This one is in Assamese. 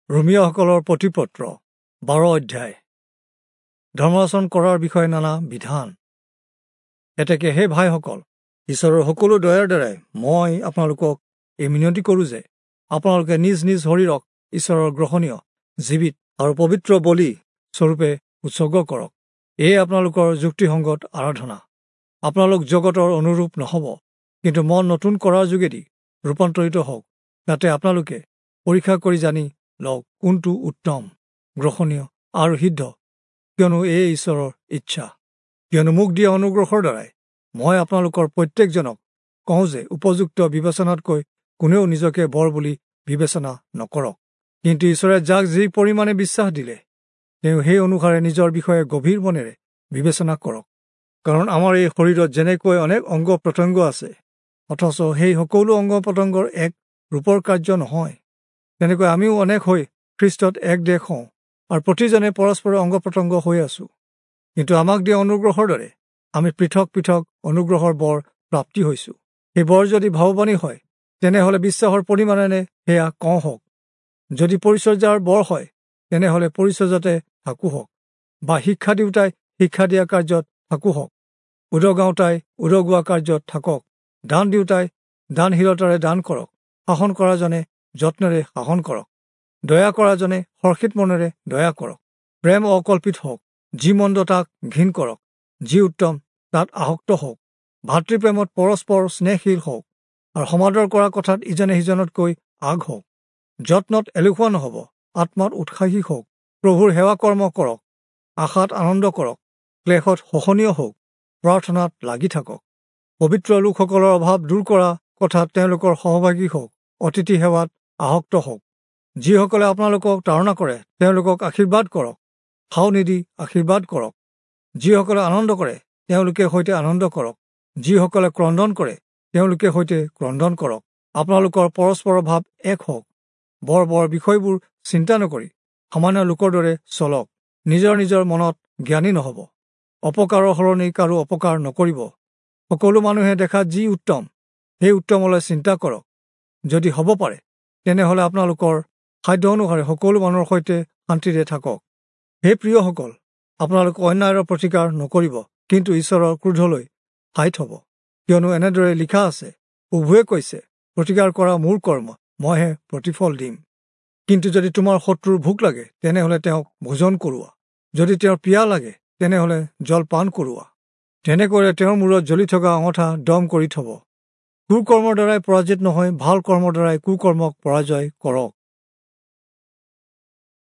ৰোমিওসকলৰ প্ৰতিপত্ৰ 12 অধ্যায়। ধৰ্মাচৰণ কৰাৰ বিষয়ে নানা বিধান। এতেকে হে ভাইসকল, ঈশ্বৰৰ সকলো দয়াৰ দ্বাৰাই মই আপোনালোকক এই মিনতি কৰোঁ যে আপোনালোকে নিজ নিজ শৰীৰক ঈশ্বৰৰ গ্ৰহণীয়, জীৱিত আৰু পবিত্ৰ বলি স্বৰূপে উৎসৰ্গ কৰক। এয়ে আপোনালোকৰ যুক্তিসংগত আৰাধনা। আপোনালোক জগতৰ অনুৰূপ নহ'ব, কিন্তু মন নতুন কৰাৰ যোগেদি ৰূপান্তৰিত হওক, যাতে আপোনালোকে পৰীক্ষা কৰি জানি লওক কোনটো উত্তম, গ্ৰহণীয় আৰু সিদ্ধ, কিয়নো এয়ে ঈশ্বৰৰ ইচ্ছা। কিয়নো মোক দিয়া অনুগ্ৰহৰ দ্বাৰাই মই আপোনালোকৰ প্ৰত্যেকজনক কওঁ যে উপযুক্ত বিবেচনাতকৈ কোনেও নিজকে বৰ বুলি বিবেচনা নকৰক, কিন্তু ঈশ্বৰে যাক যি পৰিমাণে বিশ্বাস দিলে তেওঁ সেই অনুসাৰে নিজৰ বিষয়ে গভীৰ মনেৰে বিবেচনা কৰক। কাৰণ আমাৰ এই শৰীৰত যেনেকৈ অনেক অংগ প্ৰত্যংগ আছে, অথচ সেই সকলো অংগ প্ৰত্যংগৰ এক ৰূপৰ কাৰ্য নহয়, তেনেকৈ আমিও অনেক হৈ খ্ৰীষ্টত এক দেহ হওঁ আৰু প্ৰতিজনে পৰস্পৰৰ অংগ প্ৰত্যংগ হৈ আছো। কিন্তু আমাক দিয়া অনুগ্ৰহৰ দৰে আমি পৃথক পৃথক অনুগ্ৰহৰ বৰ প্ৰাপ্তি হৈছো। সেই বৰ যদি ভাৱবাণী হয়, তেনেহলে বিশ্বাসৰ পৰিমাণেৰে সেয়া কওঁ হওক। যদি পৰিচৰ্যাৰ বৰ হয়, তেনেহলে পৰিচৰ্যাতে থাকো হওক, বা শিক্ষা দিওঁতাই শিক্ষা দিয়া কাৰ্যত থাকো হওক, উদগাওঁতাই উদগোৱা কাৰ্যত থাকক, দান দিওঁতাই দানশীলতাৰে দান কৰক, শাসন কৰাজনে যত্নেৰে শাসন কৰক, দয়া কৰাজনে হৰ্ষিত মনেৰে দয়া কৰক। প্ৰেম অকল্পিত হওক, যি মন্দ তাক ঘৃণ কৰক, যি উত্তম তাত আসক্ত হওক, ভাতৃপ্ৰেমত পৰস্পৰ স্নেহশীল হওক, আৰু সমাদৰ কৰা কথাত ইজনে সিজনতকৈ আগ হওক। যত্নত এলেহুৱা নহ'ব, আত্মাত উৎসাহী হওক, প্ৰভুৰ সেৱা কৰ্ম কৰক, আশাত আনন্দ কৰক, ক্লেশত সহনীয় হওক, প্ৰাৰ্থনাত লাগি থাকক। পবিত্ৰ লোকসকলৰ অভাৱ দূৰ কৰা কথাত তেওঁলোকৰ সহভাগী হওক, অতিথি সেৱাত আসক্ত হওক। যিসকলে আপোনালোকক তাড়না কৰে তেওঁলোকক আশীৰ্বাদ কৰক, ভাও নিদি আশীৰ্বাদ কৰক। যিসকলে আনন্দ কৰে তেওঁলোকে সৈতে আনন্দ কৰক, যিসকলে ক্ৰদন কৰে তেওঁলোকে সৈতে ক্ৰদন কৰক। আপোনালোকৰ পৰস্পৰৰ ভাৱ এক হওক। বৰ বৰ বিষয়বোৰ চিন্তা নকৰি সামান্য লোকৰ দৰে চলক। নিজৰ নিজৰ মনত জ্ঞানী নহ'ব, অপকাৰৰ সলনি কাৰো অপকাৰ নকৰিব। সকলো মানুহে দেখাত যি উত্তম সেই উত্তমলৈ চিন্তা কৰক। যদি হ'ব পাৰে তেনেহলে আপোনালোকৰ সাধ্য অনুসাৰে সকলো মানুহৰ সৈতে শান্তিৰে থাকক। হে প্ৰিয়সকল, আপোনালোকে অন্যায়ৰ প্ৰতিকাৰ নকৰিব, কিন্তু ঈশ্বৰৰ ক্ৰোধলৈ ঠাইত হ'ব। কিয়নো এনেদৰে লিখা আছে, প্ৰভুৱে কৈছে, প্ৰতিকাৰ কৰা মোৰ কৰ্ম, মইহে প্ৰতিফল দিম। কিন্তু যদি তোমাৰ শত্ৰুৰ ভোক লাগে তেনেহলে তেওঁক ভোজন কৰোৱা, যদি তেওঁৰ পিয়াহ লাগে তেনেহলে জল পান কৰোৱা। তেনেকৈ তেওঁৰ মূৰত জ্বলি থকা অঙঠা দম কৰি থব। কুকৰ্মৰ দ্বাৰাই পৰাজিত নহয়, ভাল কৰ্মৰ দ্বাৰাই কুকৰ্মক পৰাজয় কৰক।